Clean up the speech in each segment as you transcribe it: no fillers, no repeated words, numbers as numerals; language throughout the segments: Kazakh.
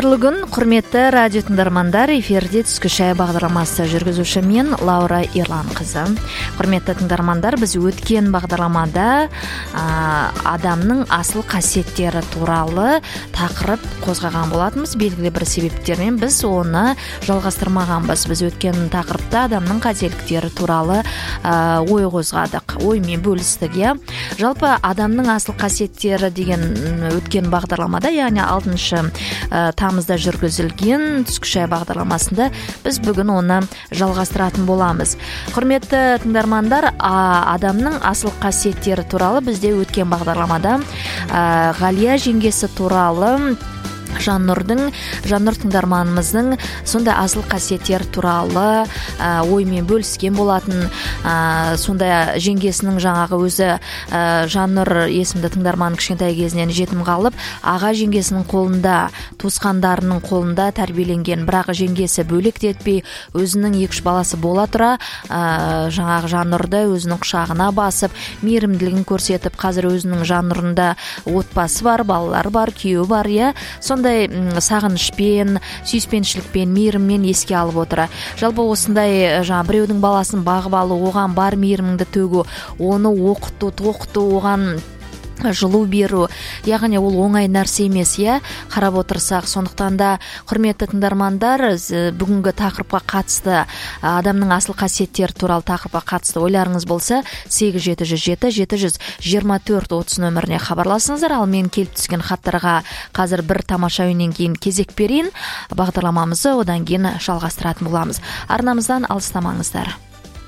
Қайырлы күн, құрметті радио тыңдармандар, эфирде түскі шай бағдарламасы жүргізуші мен Лаура Ерлан қызы. Құрметті тыңдармандар, біз өткен бағдарламада адамның асыл қасиеттері туралы тақырып қозғаған болатынбыз. Белгілі бір себептермен біз оны жалғастырмағанбыз. Біз өткен тақырыпта адамның қателіктері туралы ой қозғадық, оймен бөлістік. Жалпы адамның асыл қасиеттері деген өткен бағдарламада, яғни 6 тамызда жүргізілген түскі шай бағдарламасында біз бүгін оны жалғастыратын боламыз. Құрметті тыңдармандар, адамның асыл қасиеттері туралы бізде өткен бағдарламада Ғалия жеңгесі туралы Жаннұр тыңдарманымыздың сондай асыл қасиеттер туралы оймен бөліскен болатын. Сондай жеңгесінің жаңағы өзі Жаннұр есімді тыңдарман кішкентай кезінен жетім қалып, аға жеңгесінің қолында, туысқандарының қолында тәрбиеленген, бірақ жеңгесі бөлек етпей, өзінің 2-3 баласы бола тұра, жаңағы Жаннұрды өзінің құшағына басып, мейірімділігін көрсетіп, қазір өзінің Жаннұрында отбасы бар, балалары бар, күйеуі бар, сондай сағынышпен, сүйіспеншілікпен, мейіріммен еске алып отыр. Жалпы осындай біреудің баласын бағып алу, оған бар мейіріміңді төгу, оны оқыту, оған жылу беру, яғни ол оңай нәрсе емес, қарап отырсақ. Сондықтан да, құрметті тыңдармандар, бүгінгі тақырыпқа қатысты, адамның асыл қасиеттері туралы тақырыпқа қатысты ойларыңыз болса, 8707-724-30 нөміріне хабарласыңыздар. Ал мен келіп түскен хаттарға қазір бір тамаша ойнен кейін кезек берейін. Бағдарламамызды одан кейін жалғастыратын боламыз. Арнамыздан алыстамаңыздар.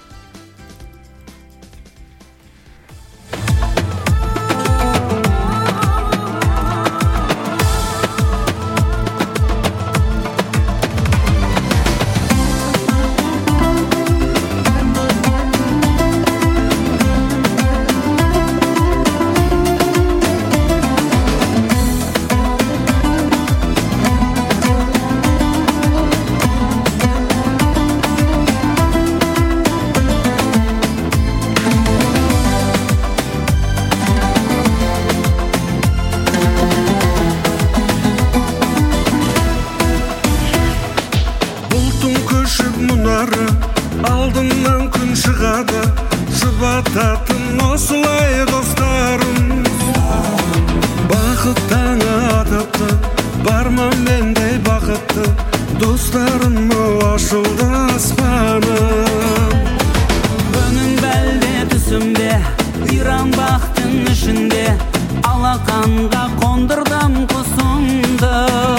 Алдыңнан күн шығады, жұбататын осылай достарым. Бақыт таңы атыпты, барма мендей бақытты, достарым ашылды аспаным. Өнің бәлде түсімде, иран бақтың ішінде, алақанға қондырдым құсымды.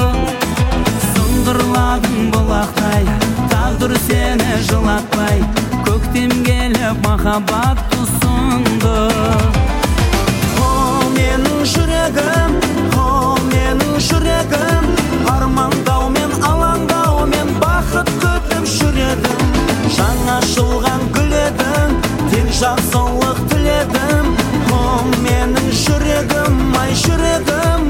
Сыңғырладың бұлақтай, тағдыр сені жылатпай, көктем келіп махаббат тұсынды. О, менің жүрегім, армандаумен, алаңдаумен бақыт күтіп жүредім. Жаңа ашылған гүл едің, тек жақсылық тіледім. О, менің жүрегім, ай жүрегім.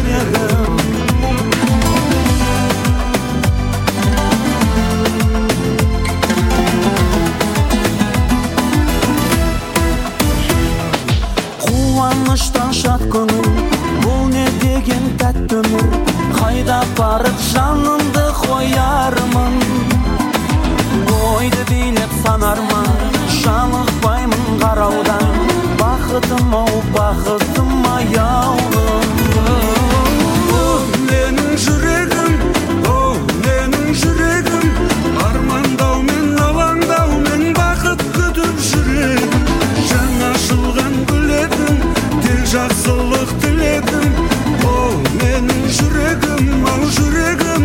Қуаныштан шат көңіл, бұл не деген тәтті өмір, қайда барып жанымды қоярмын. Ойды билеп санармын, жалықпаймын қараудан, бақытым аяулым. Менің жүрегім, армандаумен, алаңдаумен бақыт күтіп жүредім. Жаңа ашылған гүл едің, тек жақсылық тіледім. О, менің жүрегім, ау жүрегім.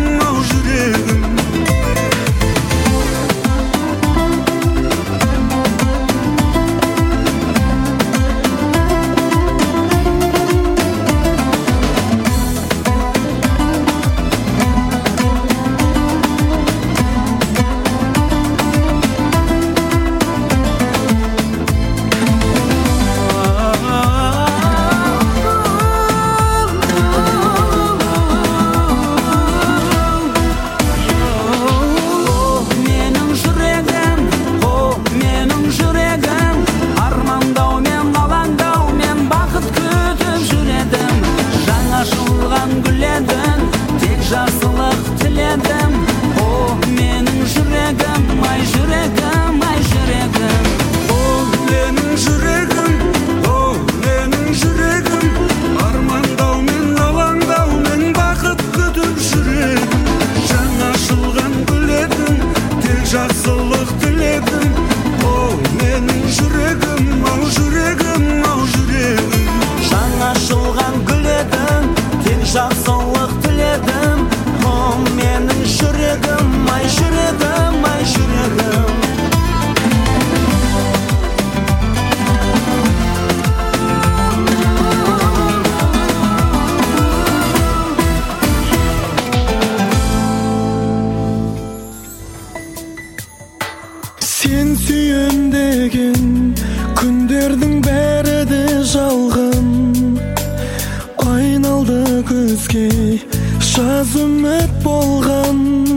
екеумізге жаз үміт болған.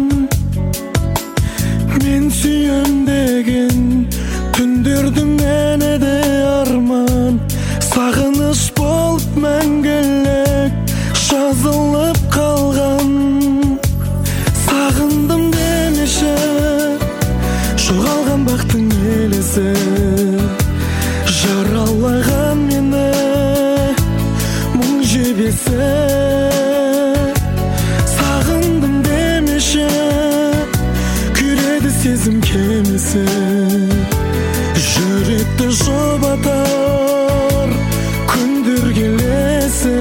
Мен сүйем деген түндердің әні де арман, сағыныш болып мәңгілік жазылып қалған. Сағындым демеші, жоғалған бақтың елесі, жаралаған мені мұң жебесі. Сағындым демеші, күйреді сезім кемесі, жүректі жұбатар күндер келесі.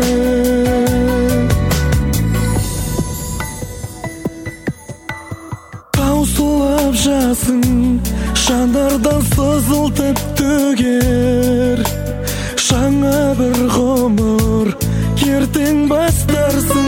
Таусылып жасың жандардан сызылтып төгер, жаңа бір ғұмыр ертең бастарсың.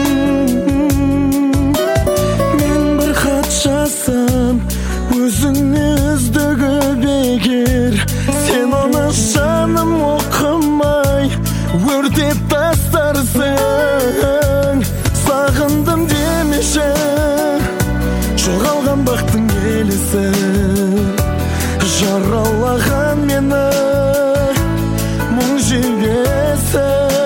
Мен бір хат жазсам өзіңе үздігі бекер, сен оны жаным оқымай өртеп тастарсың. Сағындым демеші, жоғалған бақтың елесі, жаралаған мені мұң жебесі.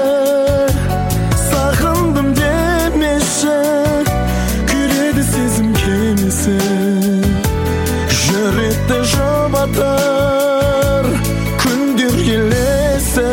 Сағындым демеші, күйреді сезім кемесі, жүректі жұбатар күндер келесі.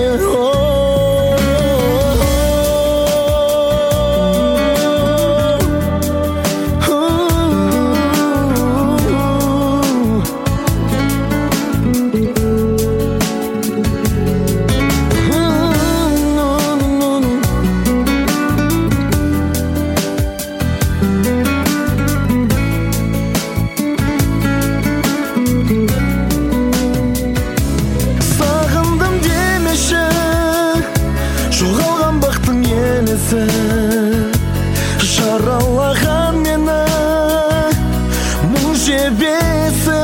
Жаралаған мені мұң жебесі.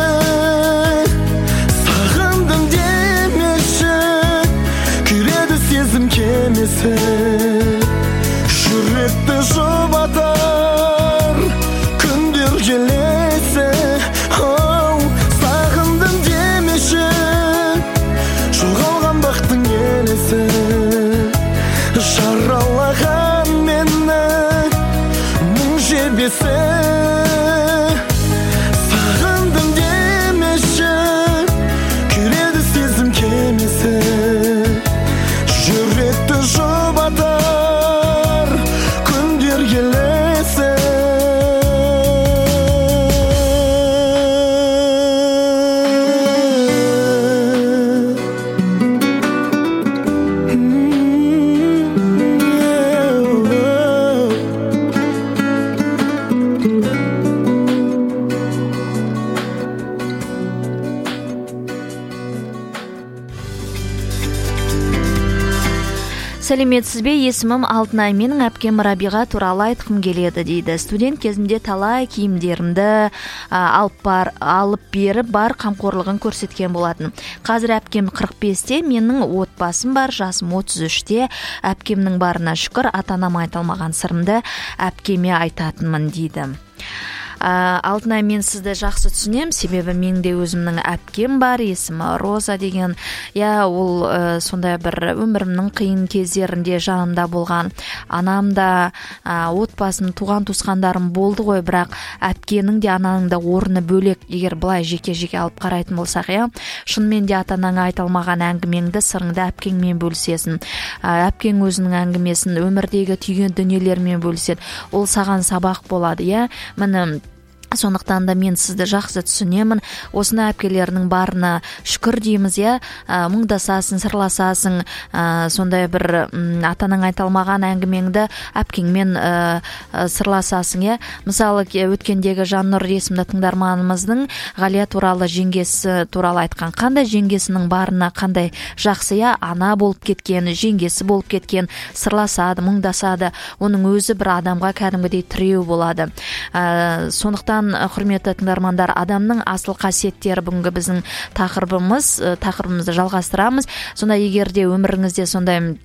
Сағындым демеші, күйреді сезім кемесі, жүректі жұбатар күндер келесі. Сағындым демеші, жоғалған бақтың елесі, жаралаған мені мұң жебесі. Сағындым демеші, күйреді сезім кемесі, жүректі жұбатар күндер келесі. Сәлеметсіз бе? Есімім Алтынай, менің әпкем Рабиға туралы айтқым келеді дейді. Студент кезімде талай киімдерімді алып беріп бар қамқорлығын көрсеткен болатын. Қазір әпкем 45-те, менің отбасым бар, жасым 33-те. Әпкемнің барына шүкір, ата-анам айталмаған сырымды әпкеме айтатынмын дейді. Алтынай, мен сізді жақсы түсінем, себебі менде өзімнің әпкем бар, есімі Роза деген. Ол сондай бір өмірімнің қиын кездерінде жанымда болған. Анам да, отбасым, туған туысқандарым болды ғой, бірақ әпкенің де ананың да орны бөлек. Егер былай жеке-жеке алып қарайтын болсақ, шынымен де ата-анаңа айталмаған әңгімеңді, сырыңды әпкеңмен бөлісесің. Әпкең өзінің әңгімесін, өмірдегі түйген дүниелермен бөліседі. Ол саған сабақ болады, Міне Сондықтан да мен сізді жақсы түсінемін. Осыны әпкелерінің барына шүкір дейміз, мұңдасасың, сырласасың, сондай бір атаның айталмаған әңгімеңді әпкеңмен сырласасың, Мысалы, өткендегі Жаннұр есімді тыңдарманымыздың Ғалия туралы, жеңгесі туралы айтқан. Қандай жеңгесінің барына қандай жақсы, ана болып кеткен, жеңгесі болып кеткен, сырласады, мұңдасады. Оның өзі бір адамға кәдімгідей тіреу болады. Сондықтан, құрметті тыңдармандар, адамның асыл қасиеттері бүгінгі біздің тақырыбымызды жалғастырамыз. Сонда егер де өміріңізде сондай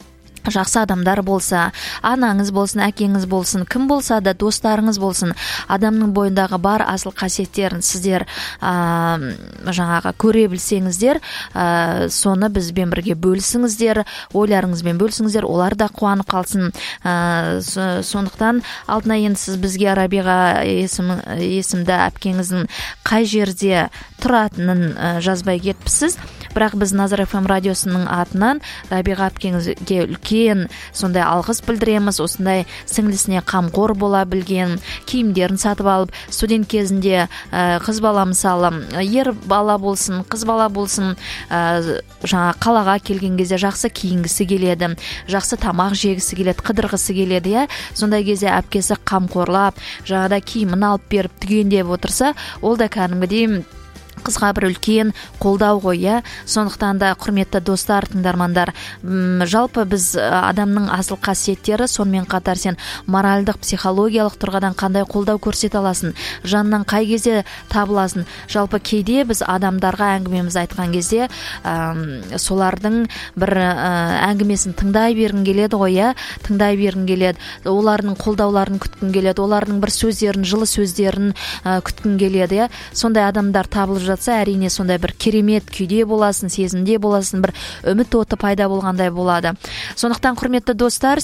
жақсы адамдар болса, анаңыз болсын, әкеңіз болсын, кім болса да, достарыңыз болсын, адамның бойындағы бар асыл қасиеттерін сіздер жаңағы көре білсеңіздер, соны бізбен бірге бөлісіңіздер, ойларыңызбен бөлісіңіздер, олар да қуанып қалсын. Сондықтан алдына енді сіз бізге Рабиға есімді әпкеңіздің қай жерде тұратынын жазбай кетіпсіз. Бірақ біз Назар FM радиосының атынан Рабиға әпкеңізге үлкен сондай алғыс білдіреміз. Осындай сіңлісіне қамқор бола білген, киімдерін сатып алып, студент кезінде қыз бала мысалы, ер бала болсын, қыз бала болсын, жаңа қалаға келген кезде жақсы киінгісі келеді, жақсы тамақ жегісі келеді, қыдырғысы келеді, иә. Сондай кезде әпкесі қамқорлап, жаңада киімін алып беріп түгендеп отырса, ол да кәдімгідей қызға бір үлкен қолдау ғой, иә. Сондықтан да құрметті достар, тыңдармандар, жалпы біз адамның асыл қасиеттері, сонымен қатар сен моральдық, психологиялық тұрғыдан қандай қолдау көрсете аласың, жаннан қай кезде табыласың. Жалпы кейде біз адамдарға әңгімеміз айтқан кезде солардың бір әңгімесін тыңдай бергің келеді ғой, иә. Тыңдай бергің келеді, олардың қолдауларын күткің келеді, олардың бір сөздерін, жылы сөздерін күткің келеді, иә. Сондай адамдар табылып жатса, әрине сондай бір керемет күйде боласың, сезімде боласың, бір үміт оты пайда болғандай болады. Сондықтан құрметті достар,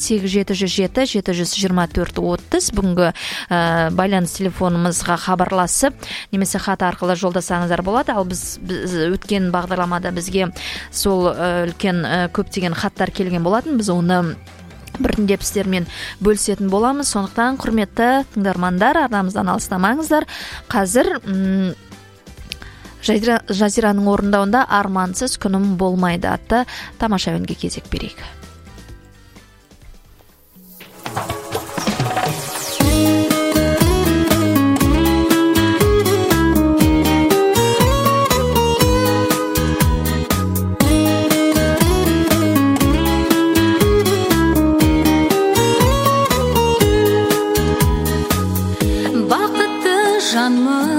8707-724-30 бүгінгі байланыс телефонымызға хабарласып, немесе хат арқылы жолдасаңыздар болады. Ал біз өткен бағдарламада бізге сол үлкен көптеген хаттар келген болатын. Біз оны біртіндеп сіздермен бөлісетін боламыз. Сондықтан құрметті тыңдармандар, арнамыздан алыстамаңыздар. Қазір Жазираның орындауында Армансыз күнім болмайды атты тамаша үнге кезек берейік. Бақытты жанмын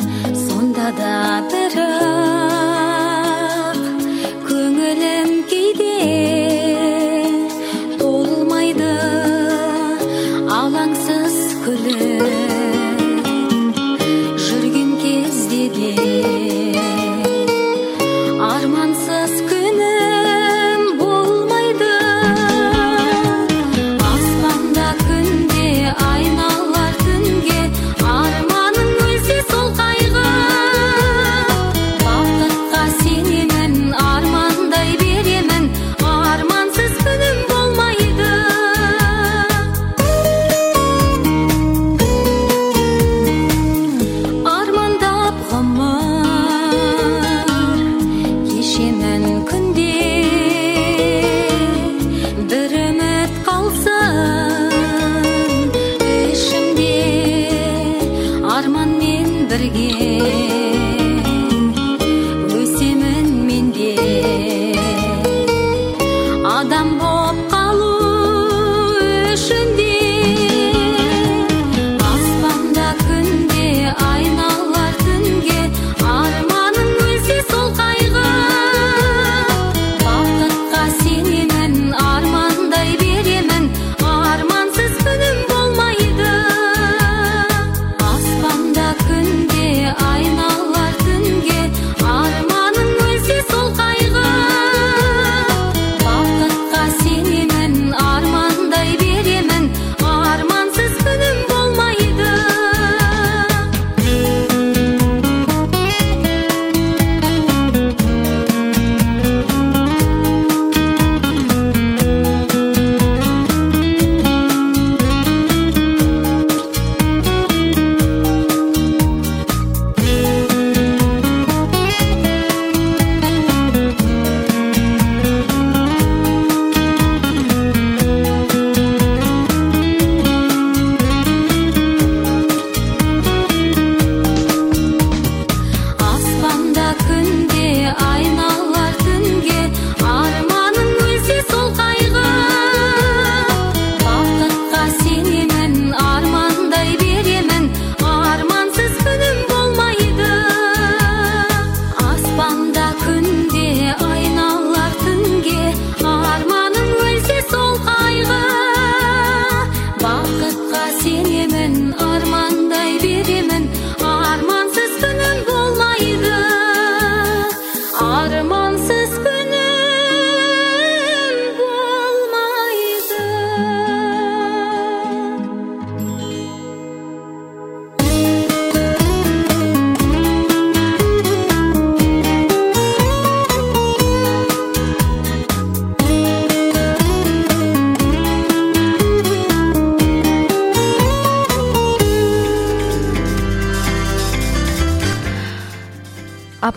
да бірақ көңілім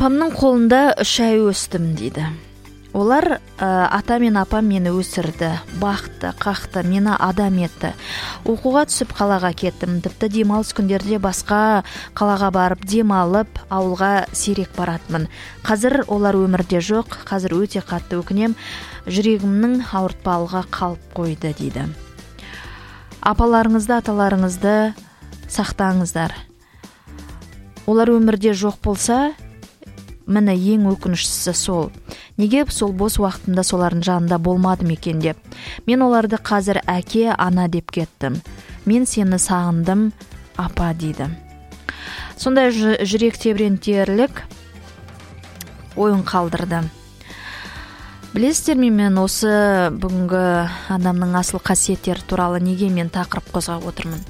Апамның қолында 3 ай өстім дейді. Олар ата мен апам мені өсірді, бақты, қақты, мені адам етті. Оқуға түсіп қалаға кеттім. Тіпті демалыс күндерде басқа қалаға барып демалып, ауылға сирек баратмын. Қазір олар өмірде жоқ. Қазір өте қатты өкінем. Жүрегімнің ауыртпалығы қалып қойды дейді. Апаларыңызды, аталарыңызды сақтаңыздар. Олар өмірде жоқ болса, міне ең өкініштісі сол. Неге сол бос уақытымда солардың жанында болмадым екен деп. Мен оларды қазір әке, ана деп кеттім. Мен сені сағындым, апа дейді. Сондай жүрек тебірентерлік ойын қалдырды. Білесіздер ме, мен осы бүгінгі адамның асыл қасиеттері туралы неге мен тақырып қозғап отырмын?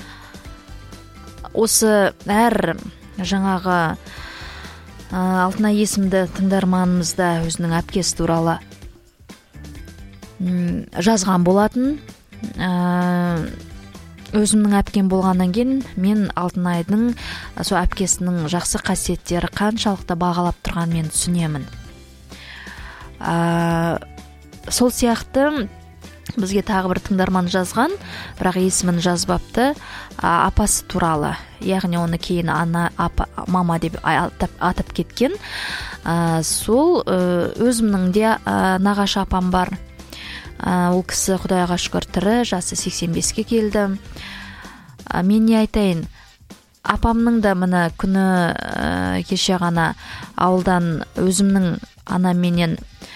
Осы әр жаңағы Алтынай есімді тыңдарманымызда өзінің әпкесі туралы жазған болатын. Өзімнің әпкем болғаннан кейін мен Алтынайдың сол әпкесінің жақсы қасиеттері қаншалықты бағалап тұрған мен түсінемін. Сол сияқты бізге тағы бір тыңдарман жазған, бірақ есімін жазбапты, апасы туралы. Яғни оны кейін мама деп атап кеткен. Сол өзімнің де нағашы апам бар. Ол кісі Құдайға шүкір тірі, жасы 85-ке келді. Мен не айтайын, апамның да мына күні кеше ғана ауылдан өзімнің анаменен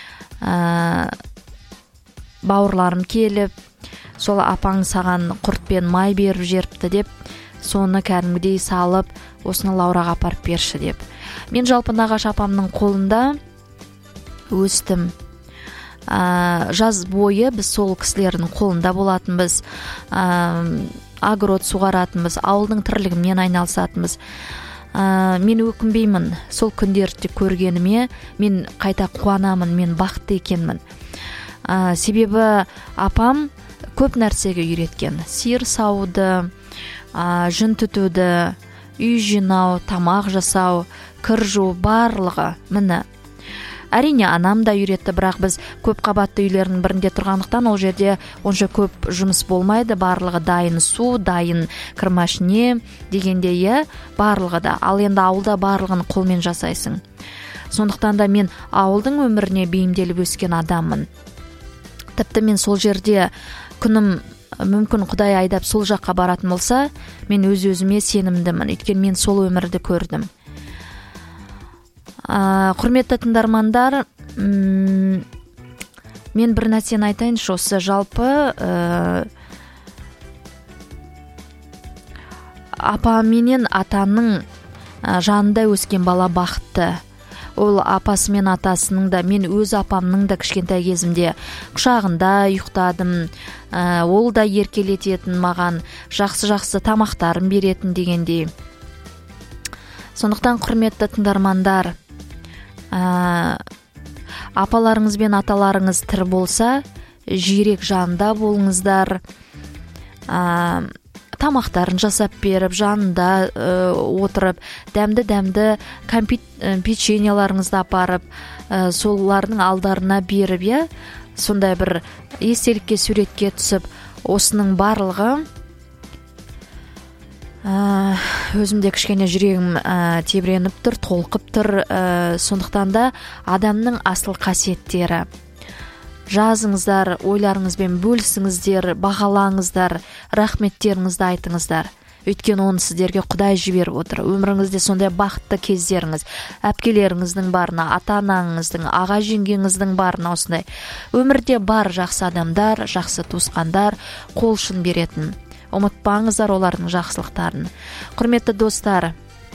бауырларым келіп, сол апаң саған құрт пен май беріп жеріпті деп, соны кәдімгідей салып, осыны Лаураға апарып берші деп. Мен жалпы нағашы апамның қолында өстім. Жаз бойы біз сол кісілердің қолында болатынбыз, огород суғаратынбыз, ауылдың тірлігімен айналысатынбыз. Мен өкінбеймін, сол күндерді көргеніме мен қайта қуанамын, мен бақытты екенмін. Себебі апам көп нәрсеге үйреткен. Сиыр сауды, жүн түтуді, үй жинау, тамақ жасау, кір жуу, барлығы міне. Әрине анам да үйретті, бірақ біз көп қабатты үйлердің бірінде тұрғандықтан ол жерде онша көп жұмыс болмайды. Барлығы дайын су, дайын кірмашне дегенде барлығы да. Ал енді ауылда барлығын қолмен жасайсың. Сондықтан да мен ауылдың өміріне бейімделіп өскен адаммын. Тіпті мен сол жерде күнім мүмкін Құдай айдап сол жаққа баратын болса, мен өз-өзіме сенімдімін. Өйткені мен сол өмірді көрдім. Құрметті тыңдармандар, мен бір нәрсені айтайыншы, осы жалпы апа менен атаның жанында өскен бала бақытты. Ол апасы мен атасының да, мен өз апамның да кішкентай кезімде құшағында ұйықтадым. Ол да еркелететін маған, жақсы тамақтарын беретін дегендей. Сондықтан құрметті тыңдармандар, апаларыңыз бен аталарыңыз тірі болса, жиірек жанында болыңыздар. Тамақтарын жасап беріп, жанында отырып, дәмді печеньяларыңызды апарып, солардың алдарына беріп, сондай бір естелікке, суретке түсіп, осының барлығы өзімде кішкене жүрегім тебіреніп тұр, толқып тұр. Сондықтан да адамның асыл қасиеттері. Жазыңыздар, ойларыңызбен бөлісіңіздер, бағалаңыздар, рахметтеріңізді айтыңыздар. Өйткені оны сіздерге Құдай жіберіп отыр. Өміріңізде сондай бақытты кездеріңіз, әпкелеріңіздің барына, ата-анаңыздың, аға жеңгеңіздің барына осындай. Өмірде бар жақсы адамдар, жақсы туысқандар, қол ұшын беретін. Ұмытпаңыздар олардың жақсылықтарын. Құрметті достар,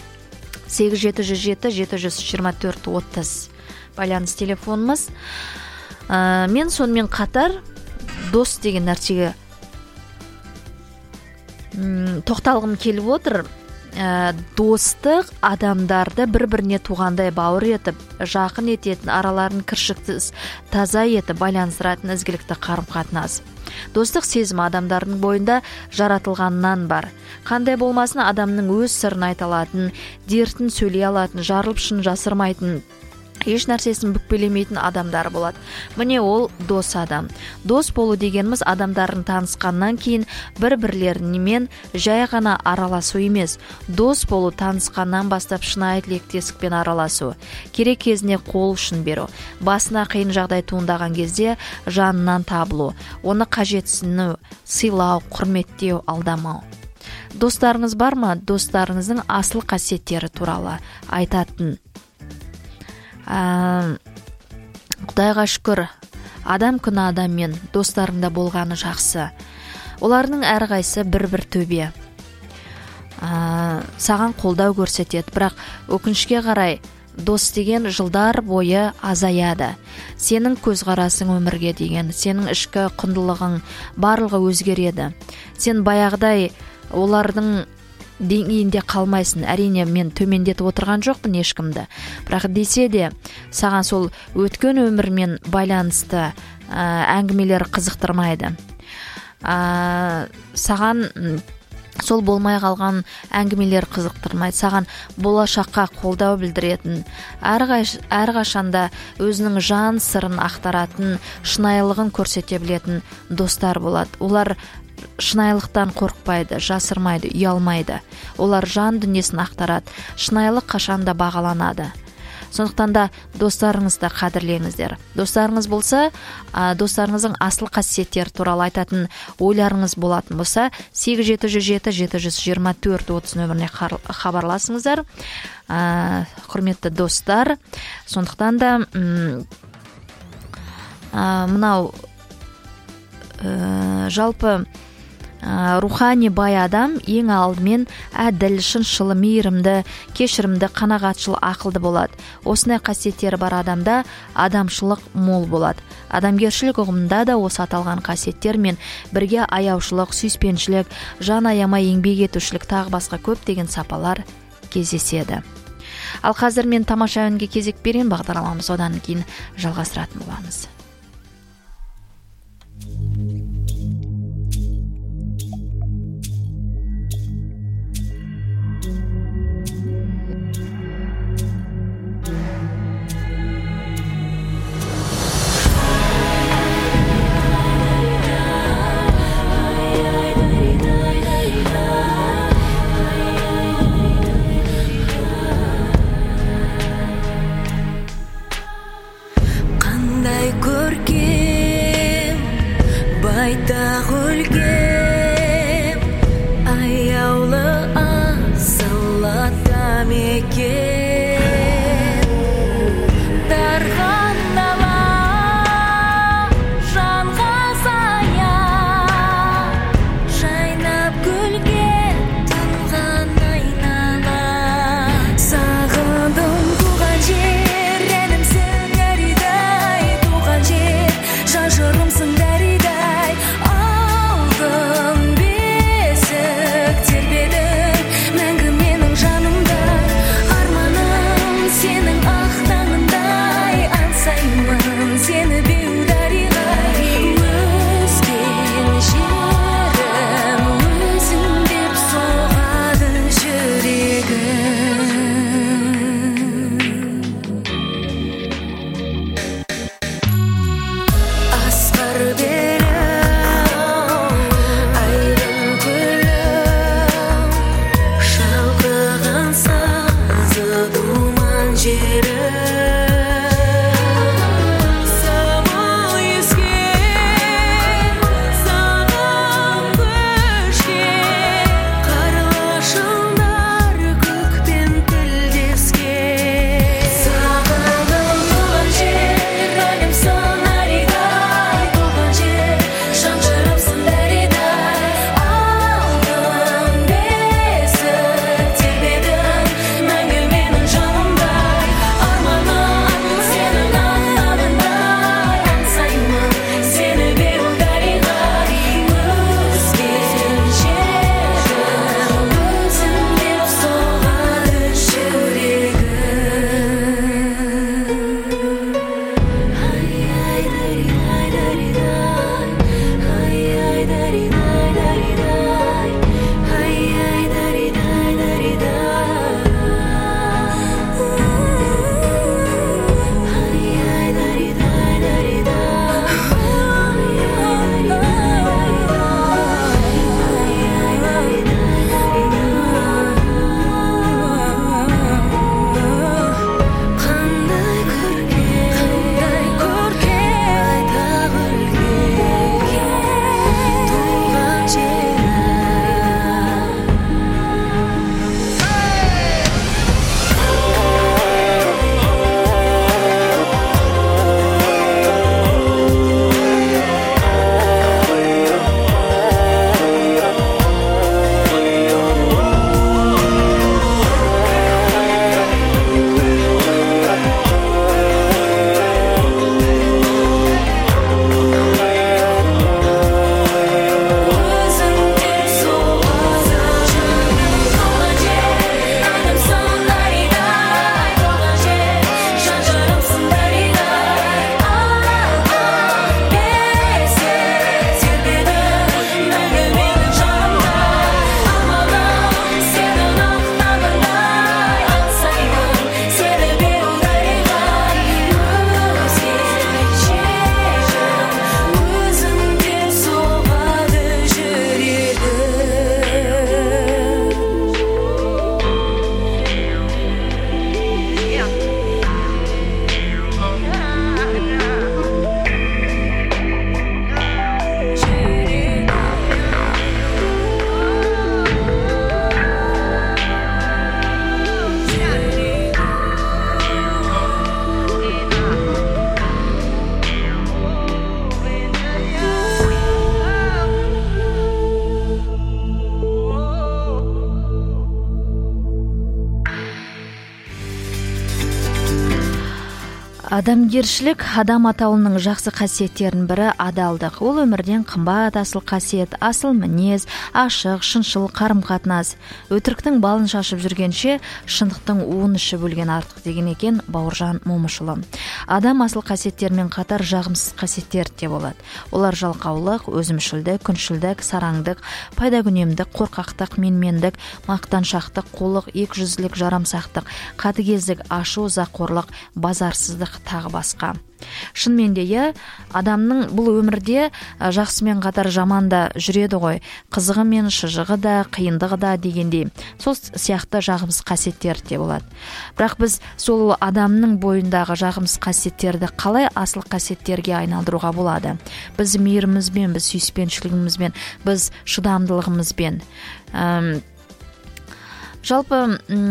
8-707-724-30 байланыс телефонымыз. Мен сонымен қатар дос деген нәрсеге тоқталғым келіп отыр. достық адамдарды бір-біріне туғандай бауыр етіп, жақын ететін, араларын кіршіксіз таза етіп байланыстыратын ізгілікті қарым-қатынас. Достық сезімі адамдардың бойында жаратылғаннан бар. Қандай болмасын, адамның өз сырын айта алатын, дертін сөйлей алатын, жарылып шын жасырмайтын, еш нәрсесін бүкпелемейтін адамдар болады. Міне ол дос адам. Дос болу дегеніміз адамдардың танысқаннан кейін бір-бірлерімен жай ғана араласу емес. Дос болу танысқаннан бастап шынайы тілектестікпен араласу. Керек кезіне қол ұшын беру. Басына қиын жағдай туындаған кезде жанынан табылу. Оны қажетсіну, сыйлау, құрметтеу, алдамау. Достарыңыз бар ма? Достарыңыздың асыл қасиеттері туралы айтатын. Құдайға шүкір, адам күні адаммен достарыңда болғаны жақсы. Олардың әрқайсысы бір-бір төбе. Саған қолдау көрсетеді, бірақ өкінішке қарай дос деген жылдар бойы азаяды. Сенің көзқарасың өмірге деген, сенің ішкі құндылығың барлығы өзгереді. Сен баяғыдай олардың деңгейінде қалмайсың. Әрине, мен төмендетіп отырған жоқпын ешкімді. Бірақ десе де, саған сол өткен өмірмен байланысты әңгімелер қызықтырмайды. Саған сол болмай қалған әңгімелер қызықтырмайды. Саған болашаққа қолдау білдіретін, әрқашанда өзінің жан сырын ақтаратын, шынайылығын көрсете білетін достар болады. Олар шынайылықтан қорықпайды, жасырмайды, ұялмайды. Олар жан дүниесін ақтарады. Шынайылық қашанда бағаланады. Сондықтан да достарыңызды қадірлеңіздер. Достарыңыз болса, достарыңыздың асыл қасиеттері туралы айтатын ойларыңыз болатын болса, 8707-724-30 нөміріне хабарласыңыздар. Құрметті достар, сондықтан да мынау жалпы рухани бай адам ең алдымен әділ, шыншыл, мейірімді, кешірімді, қанағатшыл, ақылды болады. Осындай қасиеттері бар адамда адамшылық мол болады. Адамгершілік ұғымында да осы аталған қасиеттер мен бірге аяушылық, сүйіспеншілік, жан аямай еңбек етушілік тағы басқа көптеген сапалар кездеседі. Ал қазір мен тамаша үнге кезек берейін, бағдарламамыз одан кейін жалғастыратын боламыз. Жырымсың дәридай, Адамгершілік адам атаулының жақсы қасиеттерінің бірі адалдық. Ол өмірден қымбат асыл қасиет, асыл мінез, ашық, шыншыл қарым-қатынас. Өтіріктің балын шашып жүргенше, шындықтың уын ішіп өлген артық деген екен Бауыржан Момышұлы. Адам асыл қасиеттермен қатар жағымсыз қасиеттер де болады. Олар жалқаулық, өзімшілдік, күншілдік, сараңдық, пайдакүнемдік, қорқақтық, менмендік, мақтаншақтық, қулық, екіжүзділік, жарамсақтық, қатыгездік, ашу, ызақорлық, базарсыздық тағы басқа. Шынымен де адамның бұл өмірде жақсымен қатар жаман да жүреді ғой. Қызығы мен шыжығы да, қиындығы да дегендей. Сол сияқты жағымсыз қасиеттер де болады. Бірақ біз сол адамның бойындағы жағымсыз қасиеттерді қалай асыл қасиеттерге айналдыруға болады? Біз мейірімізбен, біз сүйіспеншілігімізбен, біз шыдамдылығымызбен. Жалпы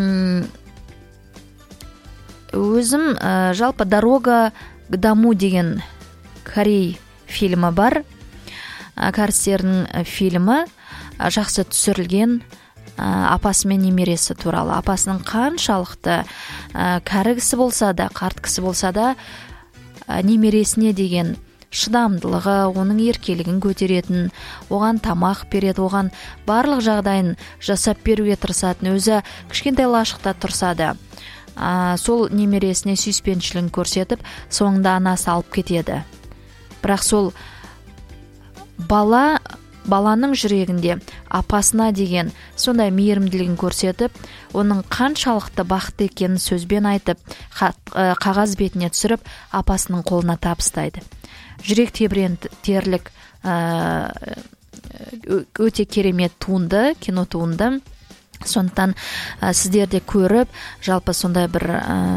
өзім жалпы «Дорога к дому» деген Корей фильмі бар. Кәрістердің фильмі жақсы түсірілген, апасы мен немересі туралы. Апасының қаншалықты кәрі кісі болса да, қарт кісі болса да, немересіне деген шыдамдылығы, оның еркелігін көтеретін, оған тамақ береді, оған барлық жағдайын жасап беруге тырысатын, өзі кішкентай лашықта тұрса да, сол немересіне сүйіспеншілігін көрсетіп, соңында анасы алып кетеді. Бірақ сол баланың жүрегінде апасына деген сондай мейірімділігін көрсетіп, оның қаншалықты бақытты екенін сөзбен айтып, қағаз бетіне түсіріп, апасының қолына табыстайды. Жүрек тебірентерлік өте керемет туынды, кино туынды. Сондықтан сіздерде көріп, жалпы сондай бір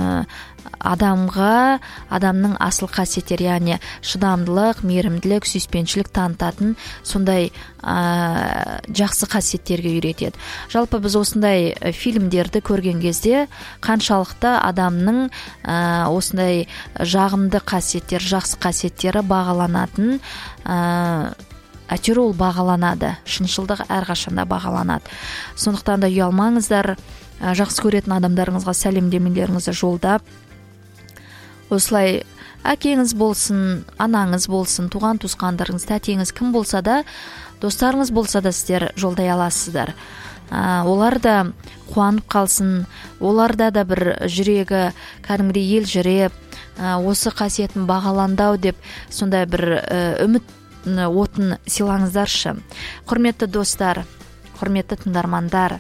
адамның асыл қасиеттері, яғни шыдамдылық, мейірімділік, сүйіспеншілік танытатын сондай жақсы қасиеттерге үйретеді. Жалпы біз осындай фильмдерді көрген кезде қаншалықты адамның осындай жағымды қасиеттер, жақсы қасиеттері бағаланатын, әйтеуір ол бағаланады. Шыншылдық әрқашанда бағаланады. Сондықтан да ұялмаңыздар, жақсы көретін адамдарыңызға сәлемдемелеріңізді жолдап, осылай әкеңіз болсын, анаңыз болсын, туған туысқандарыңыз, тәтеңіз кім болса да, достарыңыз болса да сіздер жолдай аласыздар. Олар да қуанып қалсын, оларда да бір жүрегі кәдімгідей ел жүреп, осы қасиетін бағаландау деп сондай бір үміт отын сыйлаңыздаршы. Құрметті достар, құрметті тыңдармандар,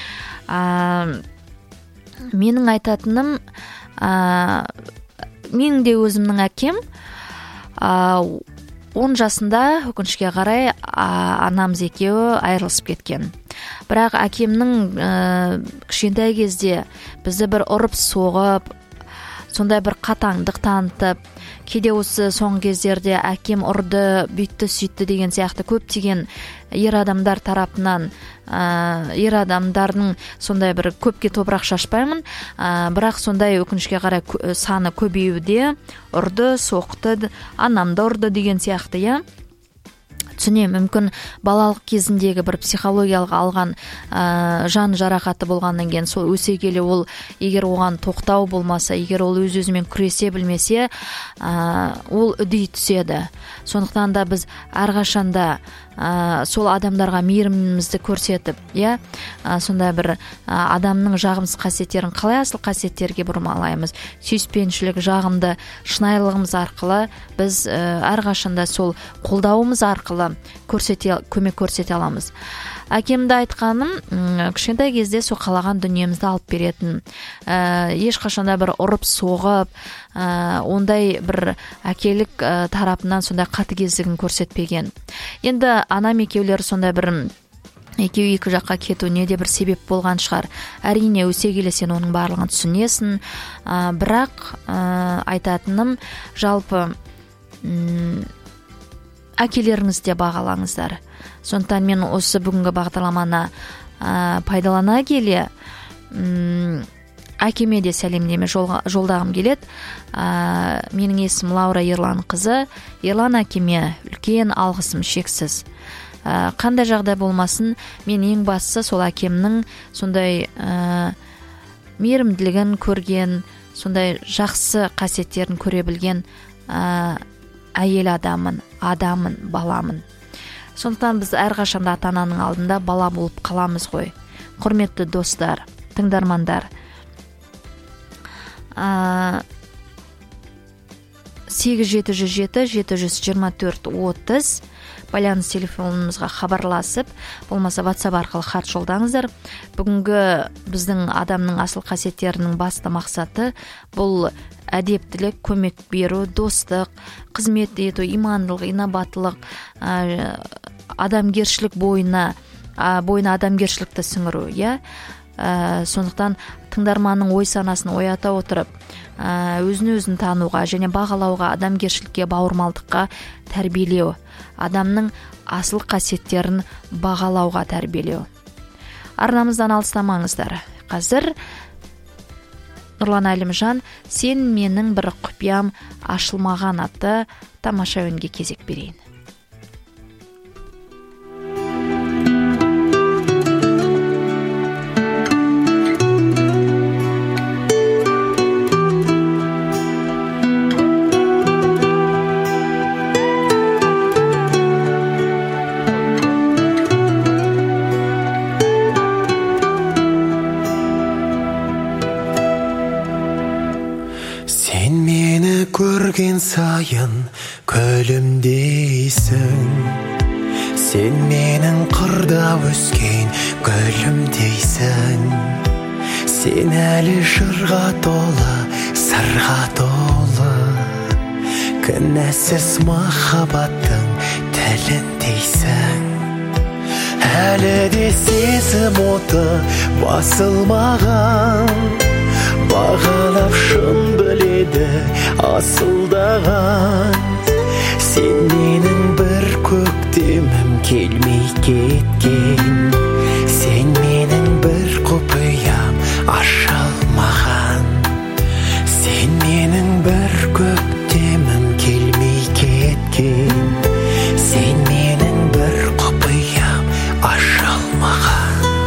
менің айтатыным, менің де өзімнің әкем 10 жасында өкінішке қарай анамыз екеуі айырылысып кеткен. Бірақ әкемнің кішкентай кезде бізді бір ұрып соғып, сондай бір қатаңдық танытып, кейде осы соңғы кездерде әкем ұрды, бүйтті, сөйтті деген сияқты көптеген ер адамдар тарапынан, ер адамдардың сондай бір көпке топырақ шашпаймын, бірақ сондай өкінішке қарай саны көбеюде, ұрды, соқты, анамды ұрды деген сияқты, иә. Түсіне, мүмкін балалық кезіндегі бір психологиялық алған жан жарақаты болғаннан кейін сол өсе келе ол егер оған тоқтау болмаса, егер ол өз-өзімен күресе білмесе, ол үдей түседі. Сондықтан да біз әрқашанда сол адамдарға мейірімімізді көрсетіп, сондай бір адамның жағымсыз қасиеттерін қалай асыл қасиеттерге бұрмалаймыз, сүйіспеншілік, жағымды шынайылығымыз арқылы біз әрқашанда сол қолдауымыз арқылы көмек көрсете аламыз. Әкемді айтқаным, кішкентай кезде сол қалаған дүниемізді алып беретін, ешқашанда бір ұрып соғып, ондай бір әкелік тарапынан сондай қатыгездігін көрсетпеген. Енді анам екеулері сондай бір екеуі екі жаққа кетуіне де бір себеп болған шығар. Әрине өсе келе сен оның барлығын түсінесің, бірақ айтатыным, жалпы әкелеріңізде бағалаңыздар. Сондықтан мен осы бүгінгі бағдарламаны пайдалана келе, әкеме де сәлемдеме жолдағым келеді. Менің есімім Лаура Ерлан қызы. Ерлан әкеме үлкен алғысым шексіз. Қандай жағдай болмасын, мен ең бастысы сол әкемнің сондай мейірімділігін көрген, сондай жақсы қасиеттерін көре білген әйел адамын, баламын. Сондықтан біз әрқашанда ата-ананың алдында бала болып қаламыз ғой. Құрметті достар, тыңдармандар, 8-707-724-30 байланыс телефонымызға хабарласып, болмаса WhatsApp арқылы хат жолдаңыздар. Бүгінгі біздің адамның асыл қасиеттерінің басты мақсаты бұл әдептілік, көмек беру, достық, қызмет ету, имандылық, инабаттылық, адамгершілік бойына адамгершілікті сіңіру, сондықтан тыңдарманның ой санасын оята отырып, өзін тануға және бағалауға, адамгершілікке, бауырмалдыққа тәрбиелеу, адамның асыл қасиеттерін бағалауға тәрбиелеу. Арнамыздан алыстамаңыздар. Қазір Нұрлан Әлімжан «Сен менің бір құпиям ашылмаған» атты тамаша үнге кезек берейін. Көрген сайын күлімдейсің, сен менің қырда өскен гүлімдейсің. Сен әлі жырға толы, сырға толы, кінәсіз махаббаттың тіліндейсің. Әлі де сезім оты басылмаған, бағалап шын біледі асылдаған. Сен менің бір көктемім келмей кеткен, сен менің бір құпиям ашылмаған. Сен менің бір көктемім келмей кеткен, сен менің бір құпиям ашылмаған.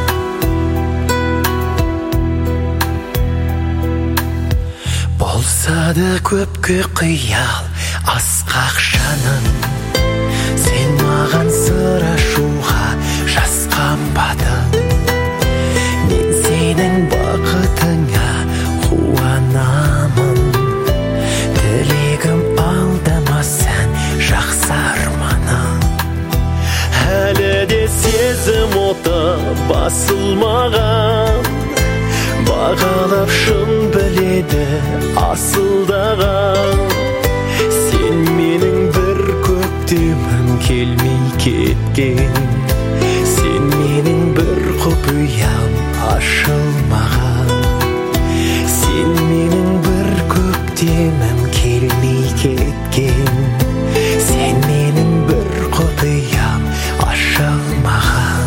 Болса да көпке қиял асқақ жаным, сен маған сыр ашуға жасқанбадың. Мен сенің бақытыңа қуанамын, тілегім алдамасаң жақсы арманым. Әлі де сезім оты басылмаған, бағалап шын біледі асылдаған. Сен менің бір көктемім келмей кеткен, сен менің бір құпиям ашылмаған. Сен менің бір көктемім келмей кеткен, сен менің бір құпиям ашылмаған.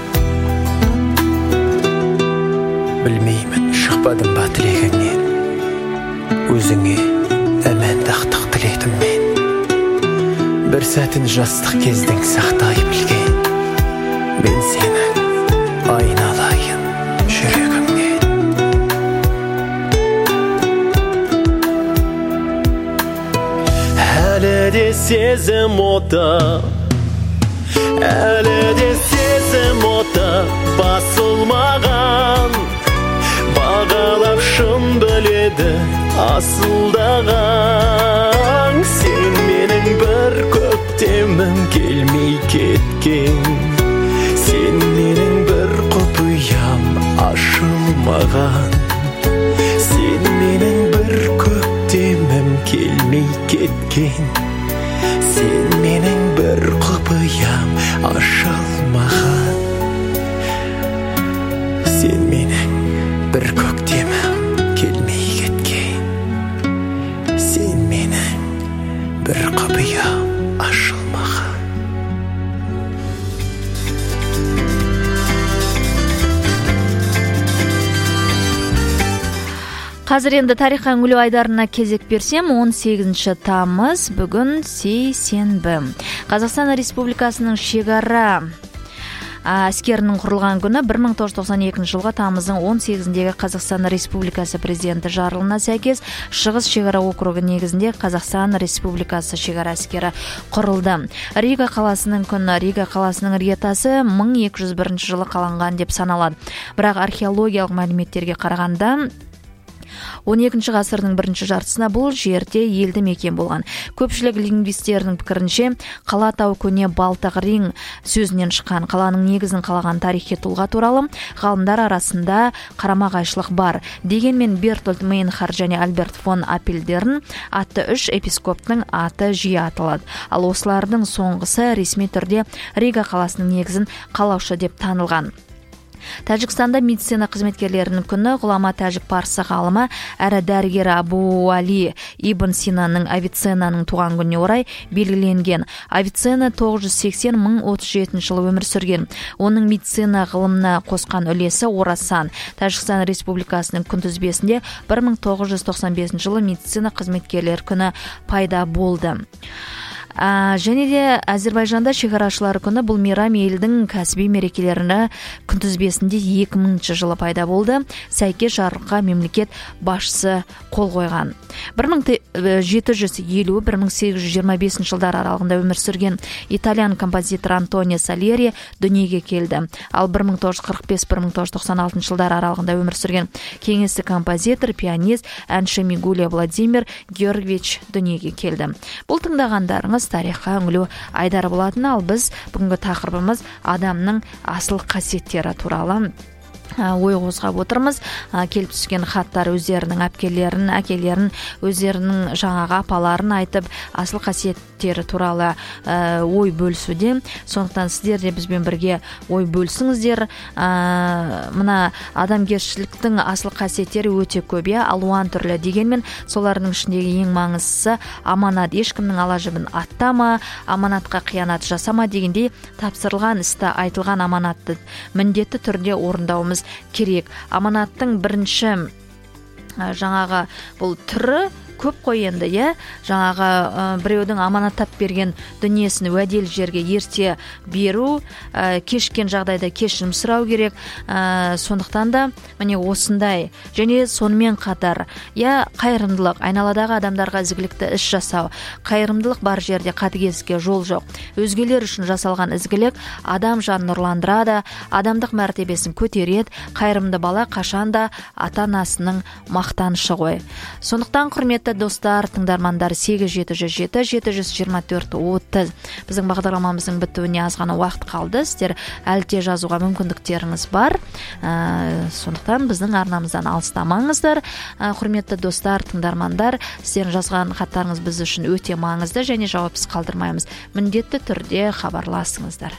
Білмеймін, шықпадым ба тілегіңнен, өзіңе әмәндақтық тіледім мен. Бір сәтін жастық кездің сақтай білген, мен сенің айналайын жүрегіңнен. Әлі де сезім оты, әлі де сезім оты басылмаған, бағалап шын біледі асылдаған. Сен менің бір көктемім келмей кеткен, сен менің бір құпиям ашылмаған. Сен менің бір көктемім келмей кеткен, сен менің бір құпиям ашылмаған. Сен менің бір көктемім келмей кеткен, сен менің бір құпиям ашылмаған. Қазір енді тарихқа үңілу айдарына кезек берсем, 18 тамыз, бүгін сейсенбі. Қазақстан Республикасының шекара әскерінің құрылған күні 1992 жылғы тамыздың 18-дегі Қазақстан Республикасы президенті жарлығына сәйкес Шығыс шекара округі негізінде Қазақстан Республикасы шекара әскері құрылды. Рига қаласының күні. Рига қаласының іргетасы 1201 жылы қаланған деп саналады. Бірақ археологиялық мәліметтерге қарағанда 12 ғасырдың бірінші жартысына бұл жерде елді мекен болған. Көпшілік лингвистердің пікірінше, қала тау көне Балтық Рим сөзінен шыққан. Қаланың негізін қалаған тарихи тұлға туралы ғалымдар арасында қарама-қайшылық бар. Дегенмен Бертольд Мейнхард және Альберт фон Аппельдерн атты 3 епископтың аты жиі аталады. Ал осылардың соңғысы ресми түрде Рига қаласының негізін қалаушы деп танылған. Тәжікстанда медицина қызметкерлерінің күні ғұлама тәжік парсы ғалымы әрі дәрігері Абу Али Ибн Синаның Авиценнаның туған күніне орай белгіленген. Авиценна 980-1037 жылы өмір сүрген. Оның медицина ғылымына қосқан үлесі орасан. Тәжікстан Республикасының күнтізбесінде 1995 жылы медицина қызметкерлер күні пайда болды. Және де Әзербайжанда шекарашылар күні бұл мейрам елдің кәсіби мерекелеріне күнтізбесінде 2000 жылы пайда болды. Сәйкес жарлыққа мемлекет басшысы қол қойған. 1750-1825 жылдар аралығында өмір сүрген итальян композитор Антонио Сальери дүниеге келді. Ал 1945-1996 жылдар аралығында өмір сүрген кеңестік композитор, пианист, әнші Мигуля Владимир Георгиевич дүниеге келді. Бұл тыңдағандарыңыз тарихқа үңілу айдары болатын, ал біз бүгінгі тақырыбымыз адамның асыл қасиеттері туралы ой қозғап отырмыз. Келіп түскен хаттар өздерінің әкелерін, өздерінің жаңағы апаларын айтып, асыл қасиеттері туралы ой бөлісуде. Сондықтан сіздер де бізбен бірге ой бөлісіңіздер. Мына адамгершіліктің асыл қасиеттері өте көп, алуан түрлі. Дегенмен солардың ішіндегі ең маңыздысы аманат. Ешкімнің ала жібін аттама, аманатқа қиянат жасама дегендей тапсырылған істі, айтылған аманатты міндетті түрде орындауымыз керек. Аманаттың бірінші жаңағы бұл түрі көп қой енді, жаңағы біреудің аманаттап берген дүниесін уәделі жерге ерте беру, кешкен жағдайда кешірім сұрау керек. Сондықтан да міне осындай. Және сонымен қатар қайырымдылық, айналадағы адамдарға ізгілікті іс жасау. Қайырымдылық бар жерде қатыгездікке жол жоқ. Өзгелер үшін жасалған ізгілік адам жанын нұрландырады, адамдық мәртебесін көтереді. Қайырымды бала қашанда ата-анасының мақтанышы ғой. Сондықтан құрметті достар, тыңдармандар, 877-724-30. Біздің бағдарламамыздың бітуіне аз ғана уақыт қалды. Сіздер әлі де жазуға мүмкіндіктеріңіз бар. Сондықтан біздің арнамыздан алыстамаңыздар. Құрметті достар, тыңдармандар, сіздердің жазған хаттарыңыз біз үшін өте маңызды және жауапсыз қалдырмаймыз. Міндетті түрде хабарласыңыздар.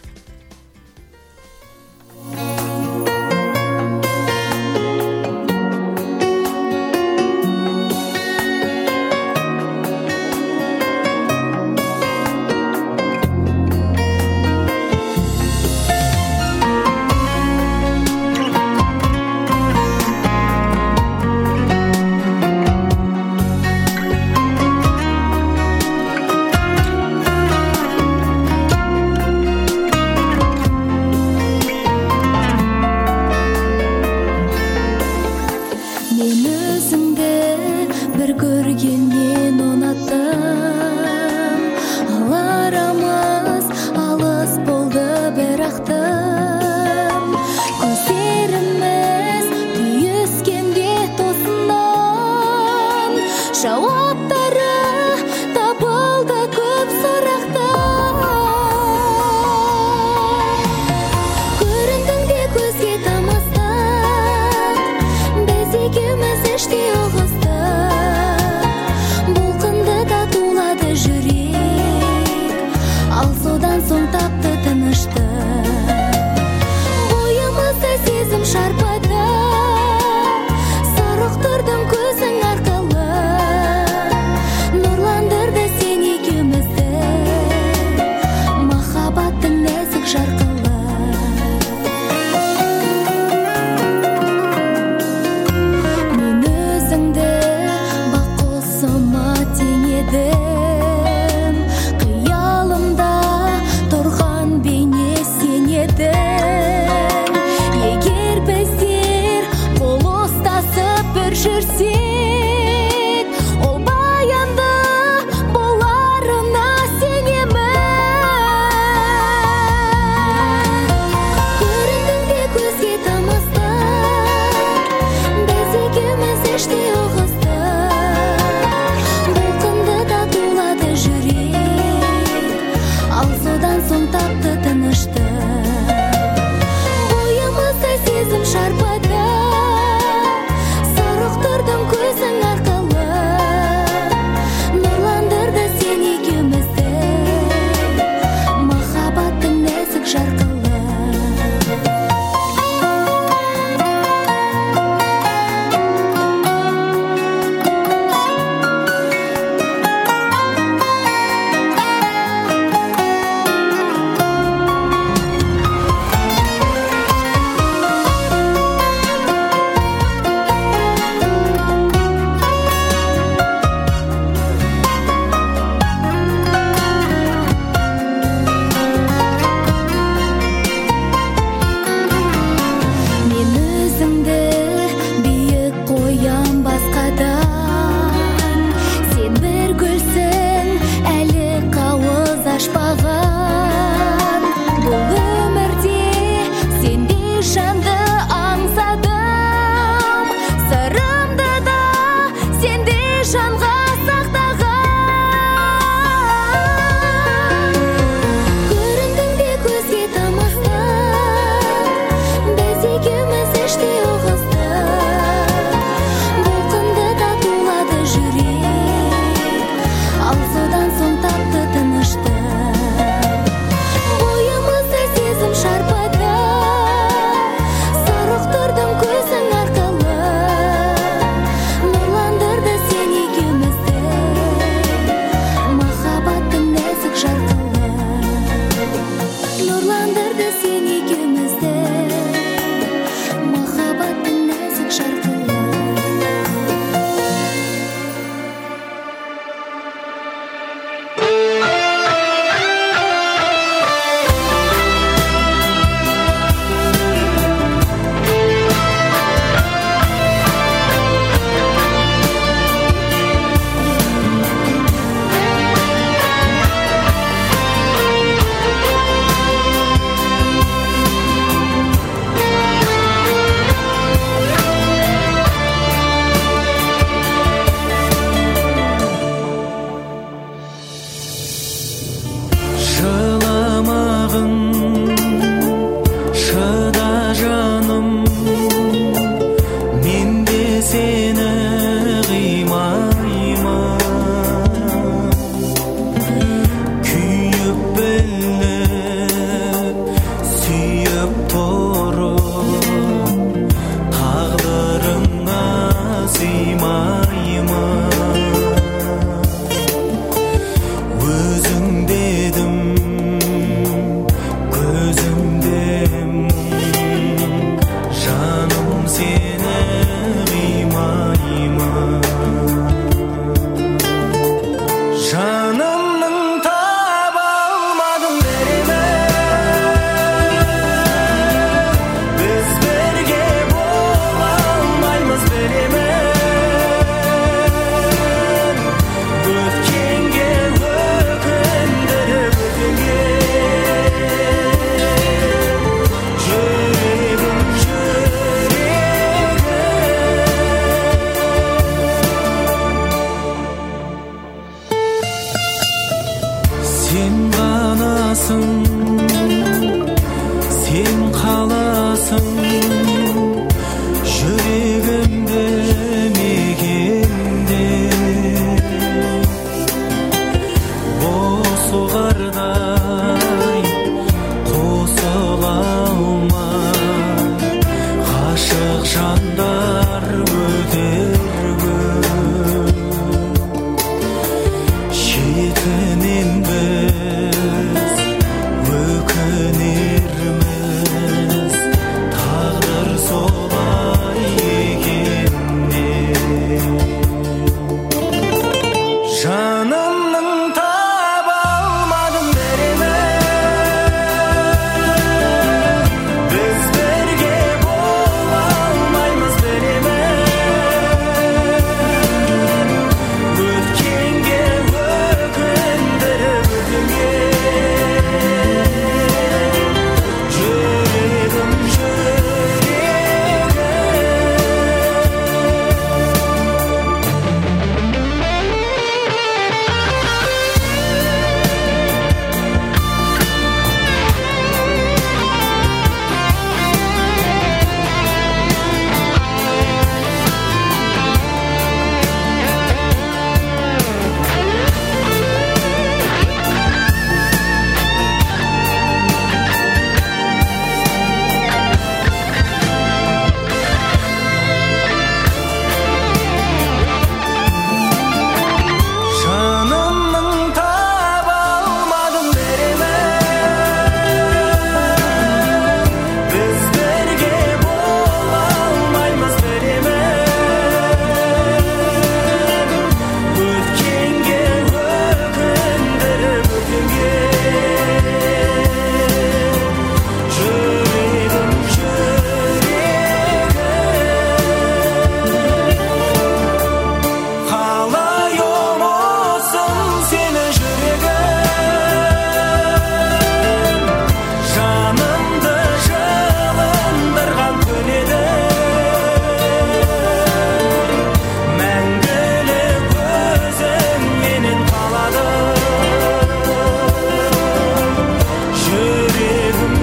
Ал содан соң тапты тыныштық. сен ғанасың, сен қаласың жүрегімді мекенде. Осы қардай қосыла алмай ғашық жандар өтер көп. Шетінен біз өкінерміз, тағдыр солай екен де. Жанымның таба алмадым беремін, біз бірге бола алмаймыз беремін. Өткенге өкіндіріп өтінге жүрегім жанымның таба алмадым беремін, біз бірге бола алмаймыз беремін. Өткенге өкіндіріп өтінге жүрегім қалай ұмытсын сені жүрегім, жанымды жылындырған күн еді. Мәңгілік өзіңменен қалады жүрегім,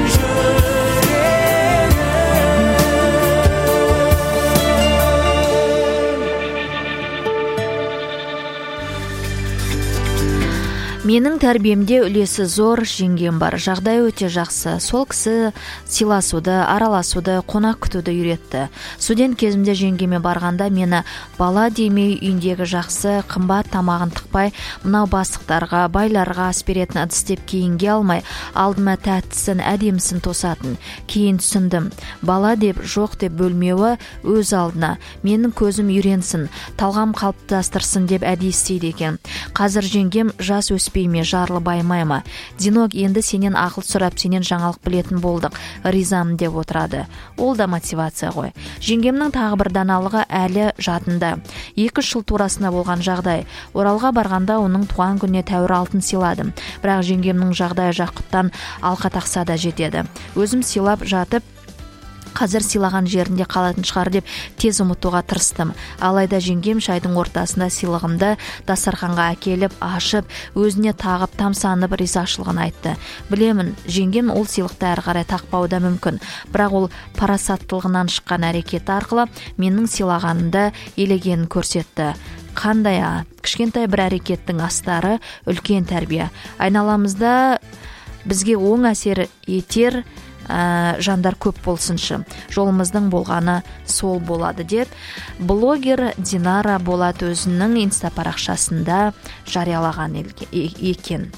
Менің тәрбиемде үлесі зор жеңгем бар. Жағдай өте жақсы. Сол кісі сыйласуды, араласуды, қонақ күтуді үйретті. Студент кезімде жеңгеме барғанда мені бала демей үйіндегі жақсы, қымбат тамағын тықпай, мынау бастықтарға, байларға ас беретін ыдыс кейінге алмай, алдыма тәттісін, әдемісін тосатын. Кейін түсіндім. Бала деп, жоқ деп бөлмеуі өз алдына. Менің көзім үйренсін, талғам қалыптастырсын деп әдейі істейді екен. Қазір жеңгем жас өспей ме, жарлы баймай ма? Динок, енді сенен ақыл сұрап, сенен жаңалық білетін болдық. Ризамын деп отырады. Ол да мотивация ғой. Жеңгемнің тағы бір даналығы әлі жадында. 2 жыл турасында болған жағдай. Оралға барғанда оның туған күніне тәуір алтын сыйладым. Бірақ жеңгемнің жағдайы жақұттан алқа тақса да жетеді. Өзім сыйлап жатып, қазір сыйлаған жерінде қалатын шығар деп тез ұмытуға тырыстым. Алайда жеңгем шайдың ортасында сыйлығымды дастарханға әкеліп, ашып, өзіне тағып, тамсанып ризашылығын айтты. Білемін, жеңгем ол сыйлықты әрі қарай тақпауы да мүмкін, бірақ ол парасаттылығынан шыққан әрекеті арқылы менің сыйлағанымды елегенін көрсетті. Қандай кішкентай бір әрекеттің астары үлкен тәрбие. Айналамызда бізге оң әсер етер жандар көп болсыншы. Жолымыздың болғаны сол болады деп блогер Динара Болат өзінің инста парақшасында жариялаған екен.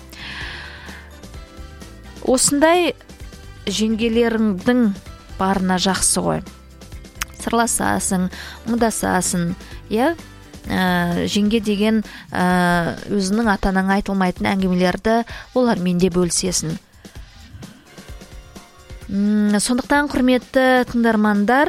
Осындай жеңгелеріңдің барына жақсы ғой. Сырласасың, мұңдасасың, иә? Жеңге деген өзінің атанаң айтылмайтын әңгімелерді олармен де бөлісесің. Сондықтан құрметті тыңдармандар,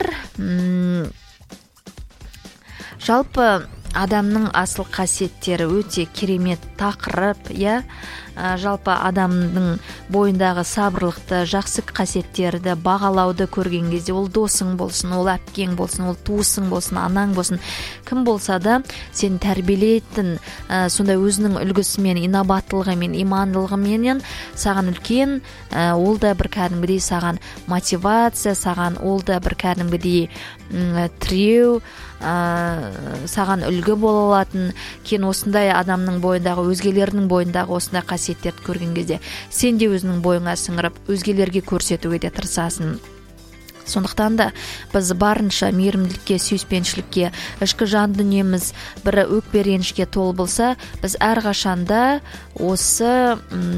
жалпы адамның асыл қасиеттері өте керемет тақырып, жалпы адамның бойындағы сабырлықты, жақсы қасиеттерді бағалауды көрген кезде, ол досың болсын, ол әпкең болсын, ол туысың болсын, анаң болсын, кім болса да сен тәрбиелейтін сондай өзінің үлгісімен, инабаттылығымен, имандылығыменен саған үлкен, ол да бір кәдімгідей саған мотивация, саған ол да бір кәдімгідей тіреу, саған үлгі бола алатын. Кейін осындай адамның бойындағы, өзгелердің бойындағы осындай қасиеттерді көрген кезде сен де өзінің бойыңа сіңіріп, өзгелерге көрсетуге де тырысасың. Сондықтан да біз барынша мейірімділікке, сүйіспеншілікке, ішкі жан дүниеміз бір өкпе ренішке толы болса, біз әрқашанда осы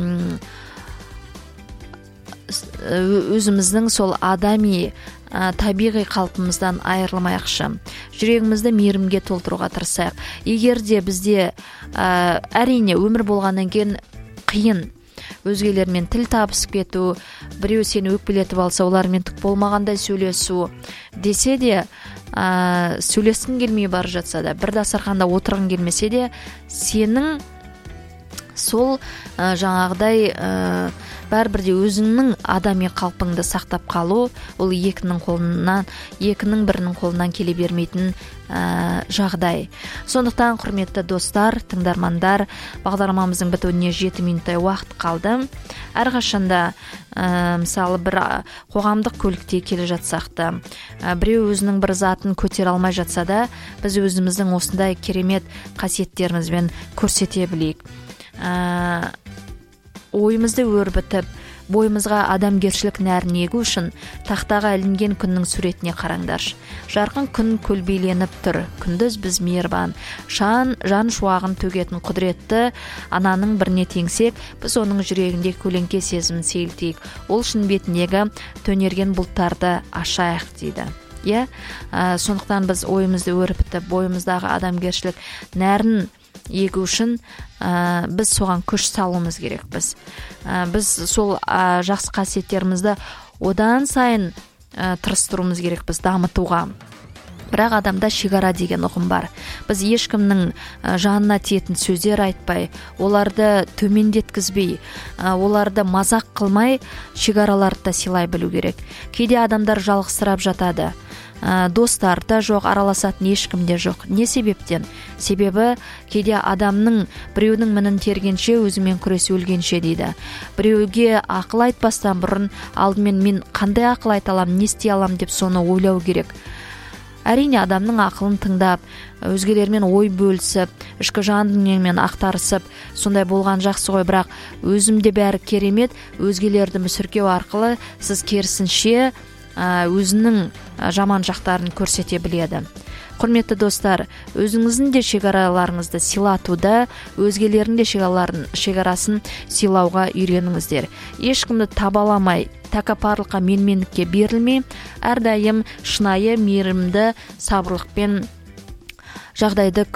өзіміздің сол адами табиғи қалпымыздан айырылмайықшы, жүрегімізді мейірімге толтыруға тырысайық. Егер де бізде әрине өмір болғаннан кейін қиын, өзгелермен тіл табысып кету, біреу сені өкпелетіп алса, олармен түк болмағандай сөйлесу десе де, сөйлескің келмей бара жатса да, бір дастарханда отырғың келмесе де, сенің сол жаңағыдай бәрібірде өзіңнің адами қалпыңды сақтап қалу, ол екінің бірінің қолынан келе бермейтін жағдай. Сондықтан, құрметті достар, тыңдармандар, бағдарламамыздың бітуіне 7 минуттай уақыт қалды. Әрқашанда мысалы бір қоғамдық көлікте келе жатсақ та, біреу өзінің бір затын көтере алмай жатса да, біз өзіміздің осындай керемет қасиеттерімізбен көрсете білейік. Ойымызды өрбітіп, бойымызға адамгершілік нәрін егу үшін тақтаға ілінген күннің суретіне қараңдаршы. Жарқын күн көлбейленіп тұр, күндіз біз мейірбан, жан шуағын төгетін құдіретті ананың біріне теңсек, біз оның жүрегінде көлеңке сезімін сейілтейік. Ол шын бетіндегі төнерген бұлттарды ашайық дейді. Сондықтан біз ойымызды өрбітіп, бойымыздағы адамгершілік нәрін егу үшін біз соған күш салуымыз керек. Біз сол жақсы қасиеттерімізді одан сайын тырыстыруымыз керек, біз дамытуға. Бірақ адамда шекара деген ұғым бар. Біз ешкімнің жанына тиетін сөздер айтпай, оларды төмендеткізбей, оларды мазақ қылмай, шекараларды да сыйлай білу керек. Кейде адамдар жалғызсырап жатады. Достар да жоқ, араласатын ешкім де жоқ. Не себептен? Себебі кейде адамның біреудің мінін тергенше, өзімен күресі өлгенше дейді. Біреуге ақыл айтпастан бұрын алдымен мен қандай ақыл айта алам, не істей алам деп соны ойлау керек. Әрине адамның ақылын тыңдап, өзгелермен ой бөлісіп, ішкі жан дүниемен ақтарысып, сондай болған жақсы ғой, бірақ өзімде бәрі керемет, өзгелерді мүсіркеу арқылы сіз керісінше өзінің жаман жақтарын көрсете біледі. Құрметті достар, өзіңіздің де шекараларыңызды сыйлатуда, өзгелердің де шекарасын сыйлауға үйреніңіздер. Ешкімді табаламай, тәкаппарлыққа, менмендікке берілмей, әрдайым шынайы, мейірімді, сабырлықпен жағдайды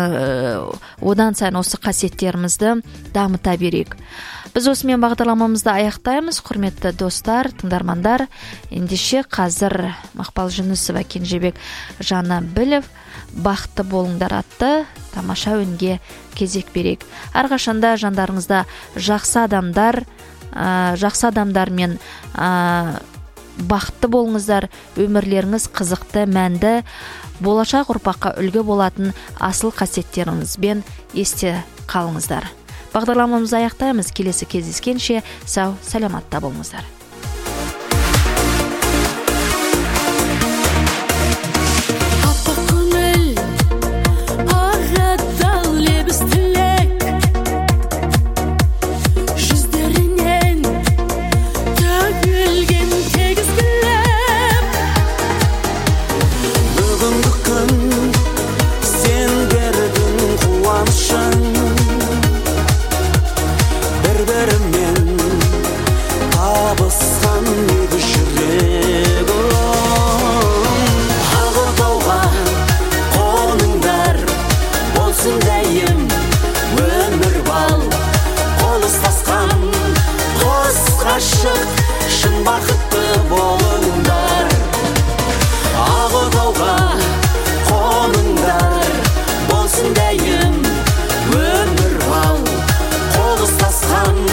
одан сайын осы қасиеттерімізді дамыта берейік. Біз осымен бағдарламамызды аяқтаймыз, құрметті достар, тыңдармандар. Ендеше қазір Мақпал Жүнісова, Кенжебек Жанабілов бақытты болыңдар атты тамаша үнге кезек берейік. Әрқашанда жандарыңызда жақсы адамдармен бақытты болыңыздар, өмірлеріңіз қызықты, мәнді, болашақ ұрпаққа үлгі болатын асыл қасиеттеріңізбен есте қалыңыздар. Бағдарламамызды аяқтаймыз. Келесі кездескенше сау, саламатта болыңыздар. Шын бақытты болыңдар, ақ отауға қоныңдар, болсын дәйім өмір бал, қол ұстасқан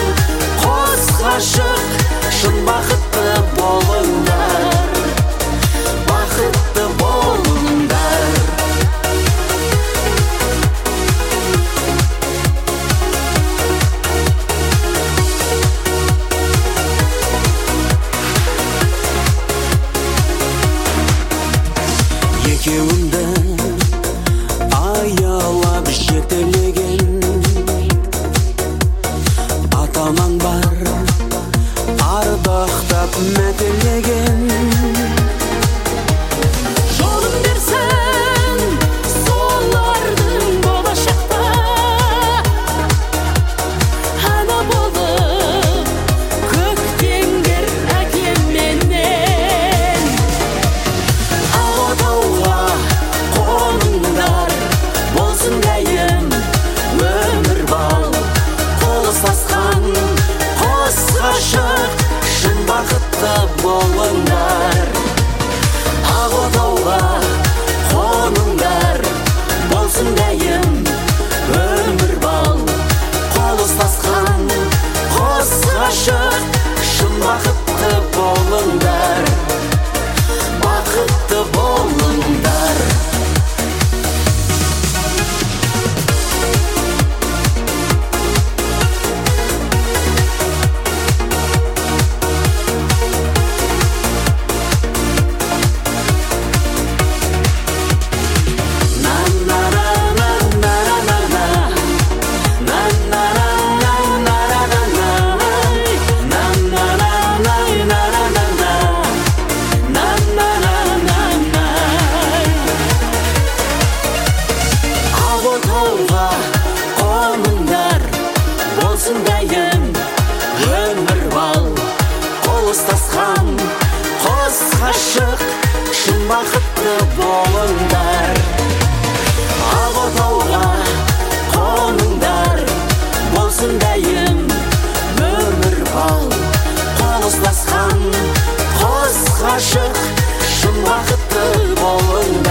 екеуіңді аялап жетелеген ата-анаң бар ардақтап мәпелеген. Жолын берсін солардың болашақта ана болып көктеңдер әкеменен. Ақ отауға қоныңдар, болсын дәйім өмір бал. Қол ұстасқан қос ғашық шын бақытты болыңдар. Ақ отауға қоныңдар, болсын дәйім өмір бал. Қол ұстасқан қос ғашық шын бақытты болыңдар. Бақытты болыңдар. Ақ отауға қоныңдар, болсын дәйім өмір бал. Қол ұстасқан қос ғашық шын бақытты болыңдар. Ақ отауға қоныңдар, болсын дәйім өмір бал. Қол ұстасқан қос ғашық шын бақытты болыңдар.